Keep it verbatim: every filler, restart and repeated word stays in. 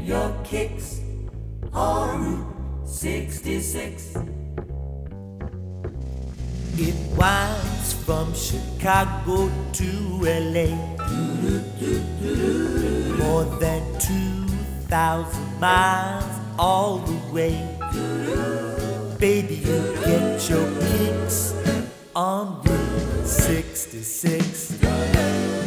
your kicks on Route sixty-six. It winds from Chicago to L A, more than two thousand miles all the way. Baby, you get your kicks on Route sixty-six.